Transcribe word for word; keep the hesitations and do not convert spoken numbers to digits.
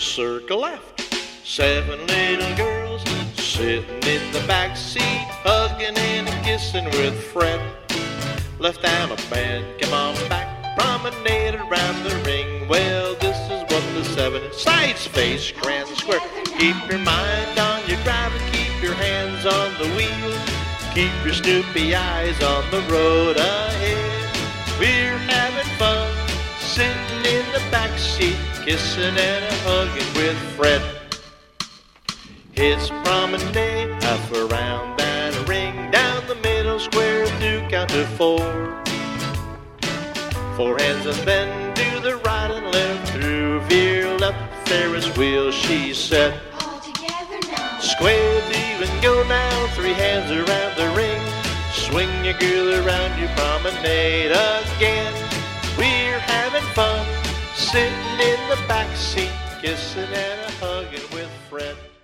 circle left. Seven little girls sitting in the back seat, hugging and kissing with Fred. Left down a band, come on back, promenade around the ring. Well, this is what the seven sides face, grand and square. Keep your mind on your drive and keep your hands on the wheel. Keep your snoopy eyes on the road ahead. We're having fun, sitting in the back seat, kissing and a hugging with Fred. It's promenade, half around that ring, down the middle square through count to four. Four hands and then to the right and left, through veer left, Ferris wheel, she said. All together now. Square through and go now, three hands around the ring. Swing your girl around your promenade again. We're having fun, sitting in the back seat, kissing and a hugging with Fred.